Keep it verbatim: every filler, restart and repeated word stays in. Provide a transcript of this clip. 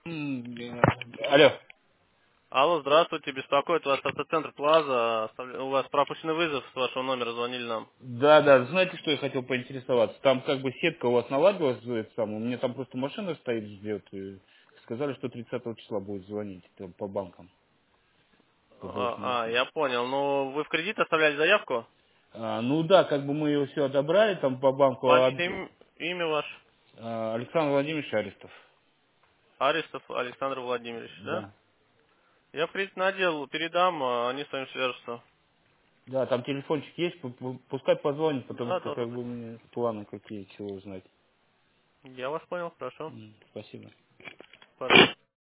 М, э, Алло. Алло, здравствуйте, беспокоит вас автоцентр Плаза. Оставля- У вас пропущенный вызов с вашего номера, звонили нам. Да, да, знаете, что я хотел поинтересоваться? Там как бы сетка у вас наладилась, это самое, у меня там просто машина стоит, ждет, и сказали, что тридцатого числа будет звонить там, по банкам, по должному. А, а, я понял. Ну, вы в кредит оставляли заявку? А, ну да, как бы мы ее все отобрали там по банку, а, Фамилия, им- имя ваше? а, Александр Владимирович Арестов. Арестов Александр Владимирович, да? Да. Я в кредитный отдел передам, а они с вами свяжутся. Да, там телефончик есть, пу- пу- пускай позвонит, потому Да, что как должен бы быть. у меня планы какие, чего узнать. Я вас понял, хорошо. М, Спасибо. Пожалуйста.